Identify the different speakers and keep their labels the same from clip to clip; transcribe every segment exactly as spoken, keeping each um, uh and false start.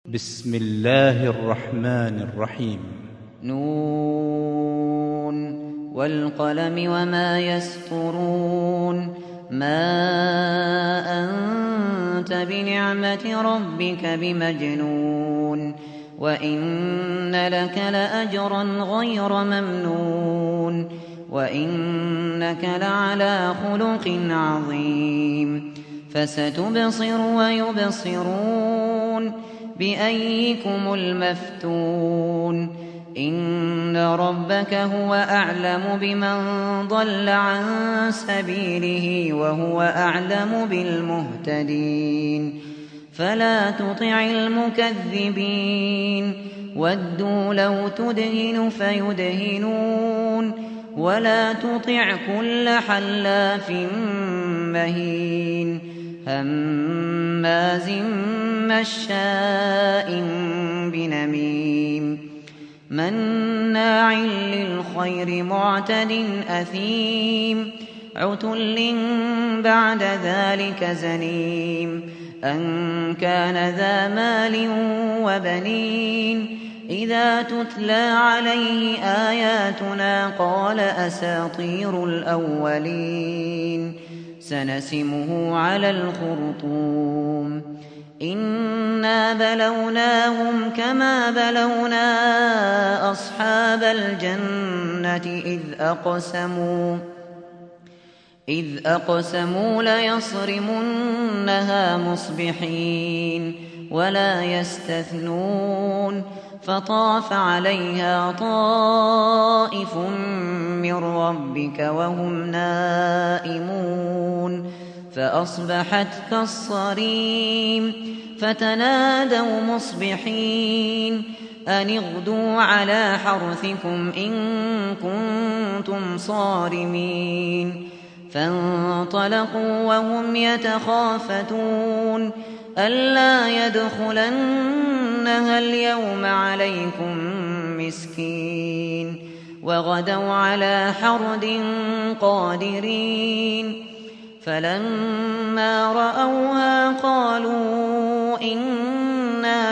Speaker 1: بسم الله الرحمن الرحيم.
Speaker 2: نون والقلم وما يسطرون. ما أنت بنعمة ربك بمجنون وإن لك لأجرا غير ممنون وإنك لعلى خلق عظيم. فستبصر ويبصرون بأيكم المفتون. إن ربك هو أعلم بمن ضل عن سبيله وهو أعلم بالمهتدين. فلا تطع المكذبين ودوا لو تدهن فيدهنون ولا تطع كل حلاف مهين هماز مشاء بنميم مناع للخير معتد أثيم عتل بعد ذلك زنيم أن كان ذا مال وبنين إذا تتلى عليه آياتنا قال أساطير الأولين سنسمه على الخرطوم. إنا بلوناهم كما بلونا أصحاب الجنة إذ أقسموا إذ أقسموا ليصرمنها مصبحين ولا يستثنون فطاف عليها طائف من ربك وهم نائمون فأصبحت كالصريم فتنادوا مصبحين أن اغدوا على حرثكم إن كنتم صارمين. فانطلقوا وهم يتخافتون ألا يدخلنها اليوم عليكم مسكين وغدوا على حرد قادرين. فلما رأوها قالوا إنا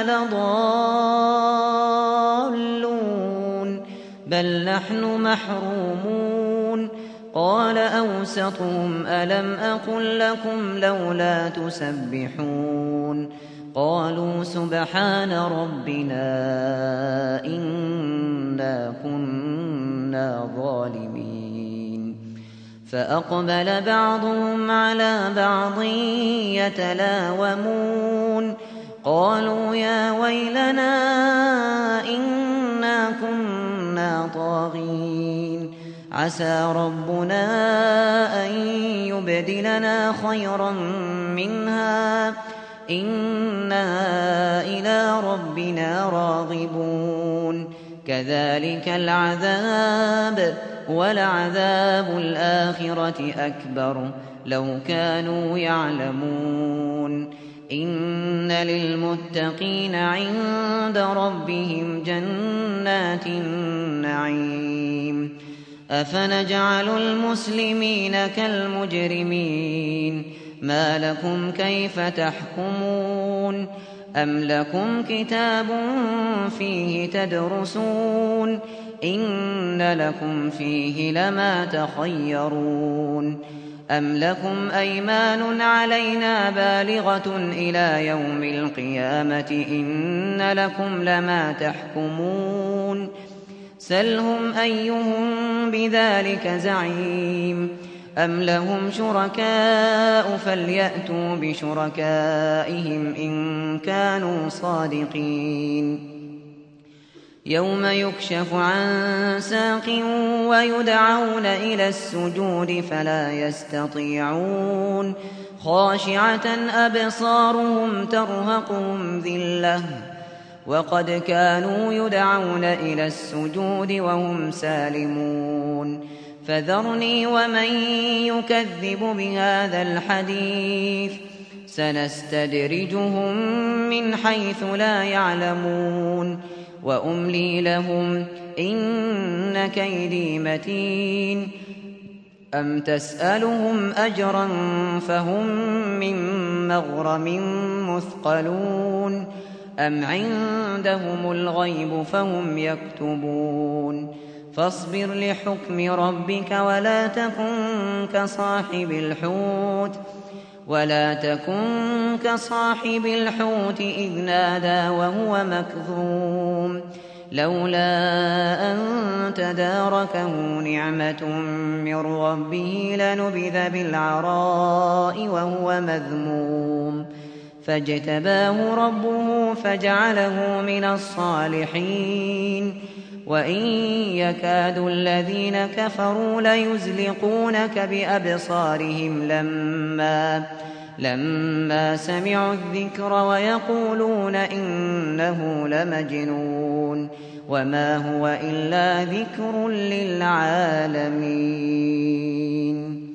Speaker 2: لضالون بل نحن محرومون. قال أوسطهم ألم أقل لكم لولا تسبحون قالوا سبحان ربنا إنا كنا ظالمين. فأقبل بعضهم على بعض يتلاومون قالوا يا ويلنا إنا كنا طاغين عسى ربنا أن يبدلنا خيرا منها إنا إلى ربنا راغبون. كذلك العذاب ولعذاب الآخرة أكبر لو كانوا يعلمون. إن للمتقين عند ربهم جنات النعيم. أفنجعل المسلمين كالمجرمين ما لكم كيف تحكمون أم لكم كتاب فيه تدرسون إن لكم فيه لما تخيرون أم لكم أيمان علينا بالغة إلى يوم القيامة إن لكم لما تحكمون. سلهم أيهم بذلك زعيم أم لهم شركاء فليأتوا بشركائهم إن كانوا صادقين. يوم يكشف عن ساق ويدعون إلى السجود فلا يستطيعون خاشعة أبصارهم ترهقهم ذلة وقد كانوا يدعون إلى السجود وهم سالمون. فذرني ومن يكذب بهذا الحديث سنستدرجهم من حيث لا يعلمون وأملي لهم إن كيدي متين. أم تسألهم أجرا فهم من مغرم مثقلون أم عندهم الغيب فهم يكتبون فاصبر لحكم ربك ولا تكن كصاحب الحوت ولا تكن كصاحب الحوت إذ نادى وهو مكظوم لولا أن تداركه نعمة من ربه لنبذ بالعراء وهو مذموم فاجتباه ربه فجعله من الصالحين وإن يكاد الذين كفروا ليزلقونك بأبصارهم لما لما سمعوا الذكر ويقولون إنه لمجنون وما هو إلا ذكر للعالمين.